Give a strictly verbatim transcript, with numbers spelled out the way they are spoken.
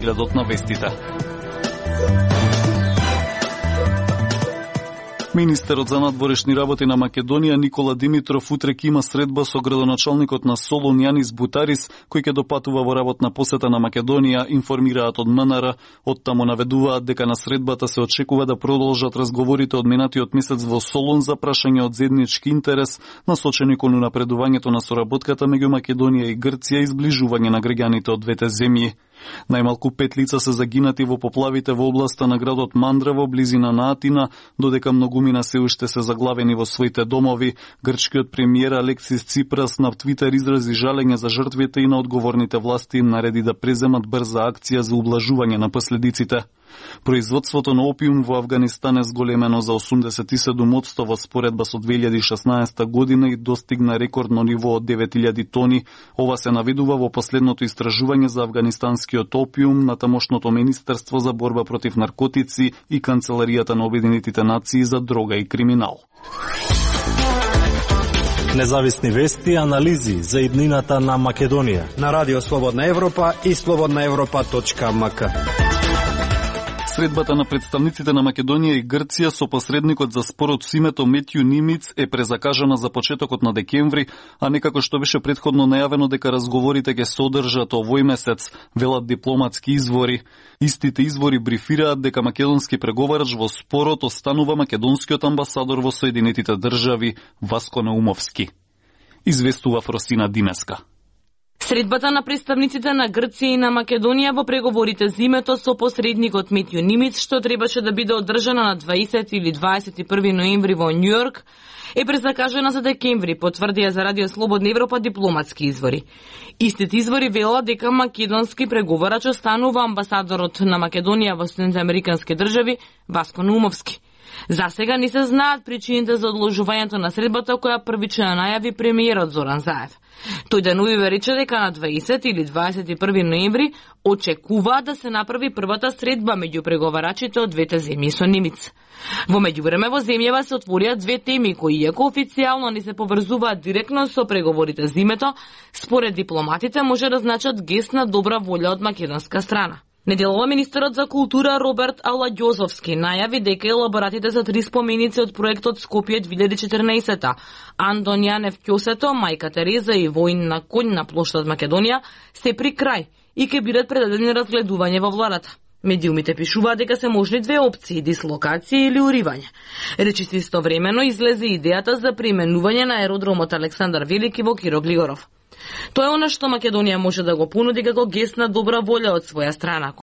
прегледот на вестите. Министерот за надворешни работи на Македонија Никола Димитров утре ќе има средба со градоначалникот на Солун Јанис Бутарис, кој ќе допатува во работна посета на Македонија, информираат од МНР. Оттаму наведуваат дека на средбата се очекува да продолжат разговорите од минатиот месец во Солун за прашање од заеднички интерес, насочени кон унапредувањето на соработката меѓу Македонија и Грција и зближување на граѓаните од двете земји. Најмалку пет лица се загинати во поплавите во областа на градот Мандрево, близина на Атина, додека многумина се уште се заглавени во своите домови. Грчкиот премиер Алексис Ципрас на Твитер изрази жалење за жртвите и на одговорните власти им нареди да преземат брза акција за ублажување на последиците. Производството на опиум во Авганистан е зголемено за осумдесет и седум одсто во споредба со две илјади и шеснаесета година и достигна рекордно ниво од девет илјади тони. Ова се наведува во последното истражување за афганистанскиот опиум на тамошното Министерство за борба против наркотици и Канцеларијата на Обединетите нации за дрога и криминал. Независни вести и анализи за иднината на Македонија на Радио Слободна Европа и слободна европа точка ем ка. Средбата на представниците на Македонија и Грција со посредникот за спорот со името Метју Нимиц е презакажана за почетокот на декември, а не како што беше претходно најавено дека разговорите ќе се одржат овој месец, велат дипломатски извори. Истите извори брифираат дека македонски преговарач во спорот останува македонскиот амбасадор во Соединетите држави Васко Наумовски. Известува Фросина Димеска. Средбата на представниците на Грција и на Македонија во преговорите за името со посредникот Метју Нимиц, што требаше да биде одржана на дваесети или дваесет и први ноември во Њујорк, е презакажана за декември, потврдија за Радио Слободна Европа дипломатски извори. Истите извори велат дека македонски преговарач останува амбасадорот на Македонија во Соединетите американски држави Васко Наумовски. За сега не се знаат причините за одложувањето на средбата, која првично најави премиерот Зоран Заев. Тој денувиве рече дека на дваесет или дваесет и први ноември очекува да се направи првата средба меѓу преговарачите од двете земји со Нимиц. Во меѓувреме во земјава се отворија две теми кои, иако официјално не се поврзуваат директно со преговорите за името, според дипломатите може да значат гест на добра волја од македонска страна. Неделова министерот за култура Роберт Аладјозовски најави дека елаборатите за три споменици од проектот Скопје две илјади и четрнаесета, Андон Јанев Ќосето, Мајка Тереза и Воин на конј на плоштад Македонија се при крај и ќе бидат предадени разгледување во владата. Медиумите пишуваат дека се можни две опции: дислокација или уривање. Речиси истовремено излезе идејата за преименување на аеродромот Александар Велики во Киро Глигоров. Тоа е она што Македонија може да го понуди како гест на добра волја од своја страна,